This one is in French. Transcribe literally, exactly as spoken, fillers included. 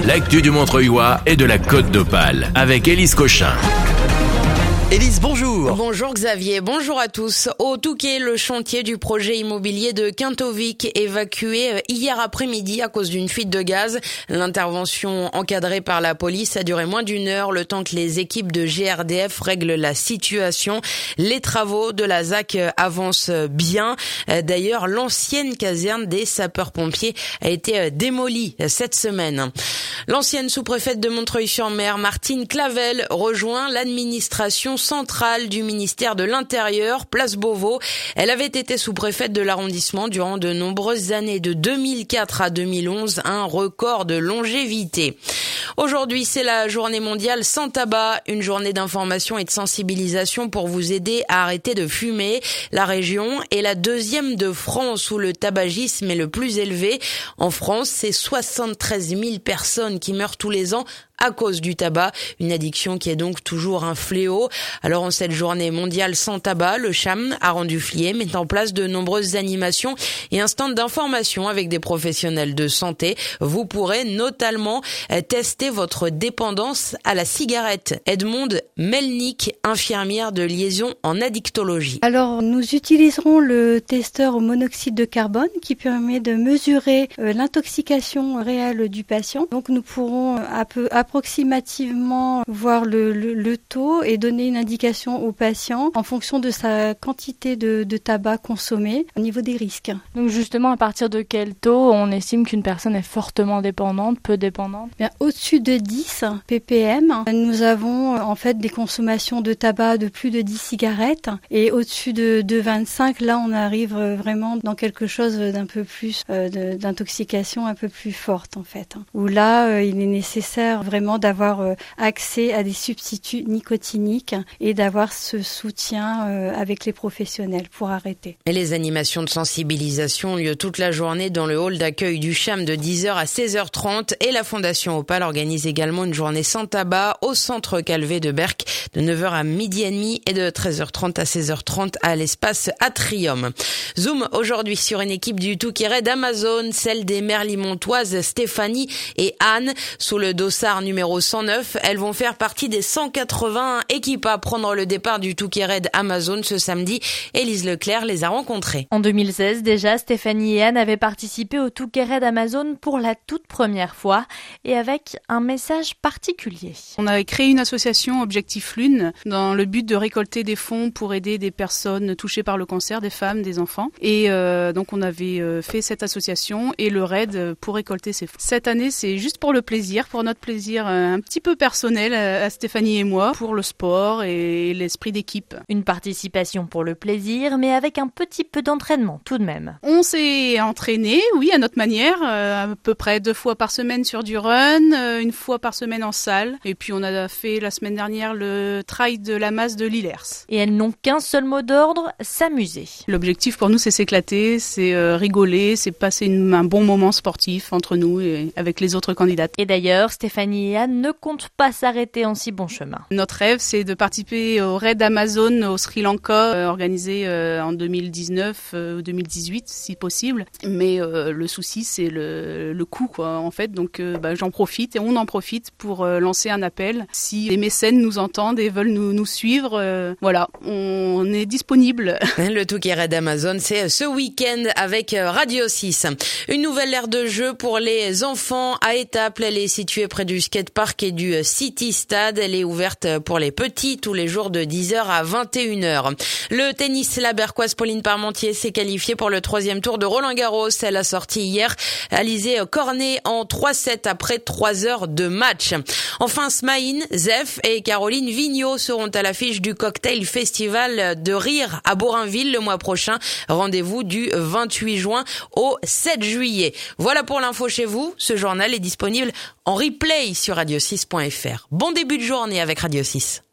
l'actu du Montreuilois et de la Côte d'Opale avec Élise Cochin. Élise, bonjour. Bonjour Xavier, bonjour à tous. Au Touquet, le chantier du projet immobilier de Quintovic évacué hier après-midi à cause d'une fuite de gaz. L'intervention encadrée par la police a duré moins d'une heure, le temps que les équipes de G R D F règlent la situation. Les travaux de la Z A C avancent bien. D'ailleurs, l'ancienne caserne des sapeurs-pompiers a été démolie cette semaine. L'ancienne sous-préfète de Montreuil-sur-Mer, Martine Clavel, rejoint l'administration centrale du ministère de l'Intérieur, place Beauvau. Elle avait été sous-préfète de l'arrondissement durant de nombreuses années, de deux mille quatre à deux mille onze, un record de longévité. Aujourd'hui, c'est la journée mondiale sans tabac, une journée d'information et de sensibilisation pour vous aider à arrêter de fumer. La région est la deuxième de France où le tabagisme est le plus élevé. En France, c'est soixante-treize mille personnes qui meurent tous les ans à cause du tabac, une addiction qui est donc toujours un fléau. Alors en cette journée mondiale sans tabac, le C H A M a rendu Flier, met en place de nombreuses animations et un stand d'information avec des professionnels de santé. Vous pourrez notamment tester votre dépendance à la cigarette. Edmonde Melnick, infirmière de liaison en addictologie. Alors nous utiliserons le testeur au monoxyde de carbone qui permet de mesurer euh, l'intoxication réelle du patient. Donc nous pourrons un peu approximativement voir le, le, le taux et donner une indication au patient en fonction de sa quantité de, de tabac consommé au niveau des risques. Donc justement, à partir de quel taux on estime qu'une personne est fortement dépendante, peu dépendante ? Bien, au-dessus de dix ppm, nous avons en fait des consommations de tabac de plus de dix cigarettes et au-dessus de, de vingt-cinq, là on arrive vraiment dans quelque chose d'un peu plus euh, de, d'intoxication un peu plus forte en fait. Où là, euh, il est nécessaire vraiment vraiment d'avoir euh, accès à des substituts nicotiniques et d'avoir ce soutien euh, avec les professionnels pour arrêter. Et les animations de sensibilisation ont lieu toute la journée dans le hall d'accueil du C H A M de dix heures à seize heures trente et la Fondation Opale organise également une journée sans tabac au centre Calvé de Berck de neuf heures à midi et demi et de treize heures trente à seize heures trente à l'espace Atrium. Zoom aujourd'hui sur une équipe du Touquet d'Amazon, celle des mères limontoises Stéphanie et Anne sous le dossard numéro cent neuf. Elles vont faire partie des cent quatre-vingts équipes à prendre le départ du Touquet Raid Amazon ce samedi. Élise Leclerc les a rencontrées. En deux mille seize, déjà, Stéphanie et Anne avaient participé au Touquet Raid Amazon pour la toute première fois et avec un message particulier. On avait créé une association Objectif Lune dans le but de récolter des fonds pour aider des personnes touchées par le cancer, des femmes, des enfants. Et euh, donc on avait euh, fait cette association et le raid pour récolter ces fonds. Cette année, c'est juste pour le plaisir, pour notre plaisir un petit peu personnel à Stéphanie et moi, pour le sport et l'esprit d'équipe. Une participation pour le plaisir, mais avec un petit peu d'entraînement tout de même. On s'est entraîné, oui, à notre manière, à peu près deux fois par semaine sur du run, une fois par semaine en salle. Et puis on a fait la semaine dernière le trail de la masse de Lillers. Et elles n'ont qu'un seul mot d'ordre, s'amuser. L'objectif pour nous, c'est s'éclater, c'est rigoler, c'est passer une, un bon moment sportif entre nous et avec les autres candidates. Et d'ailleurs, Stéphanie et Anne ne comptent pas s'arrêter en si bon chemin. Notre rêve, c'est de participer au raid Amazon au Sri Lanka, euh, organisé euh, en deux mille dix-neuf ou euh, deux mille dix-huit, si possible. Mais euh, le souci, c'est le, le coût, quoi, en fait. Donc, euh, bah, j'en profite et on en profite pour euh, lancer un appel. Si les mécènes nous entendent et veulent nous, nous suivre, euh, voilà, on est disponible. Le Touquet Raid Amazon, c'est ce week-end avec Radio six. Une nouvelle aire de jeu pour les enfants à Étaples. Elle est située près du skatepark et du City Stade. Elle est ouverte pour les petits tous les jours de dix heures à vingt et une heures. Le tennis, la Berquoise Pauline Parmentier s'est qualifiée pour le troisième tour de Roland-Garros. Elle a sorti hier Alizé Cornet en trois sept après trois heures de match. Enfin, Smaïn, Zef et Caroline Vigneault seront à l'affiche du Cocktail Festival de Rire à Bourainville le mois prochain. Rendez-vous du vingt-huit juin au sept juillet. Voilà pour l'info chez vous. Ce journal est disponible en replay sur radio six point f r. Bon début de journée avec Radio six.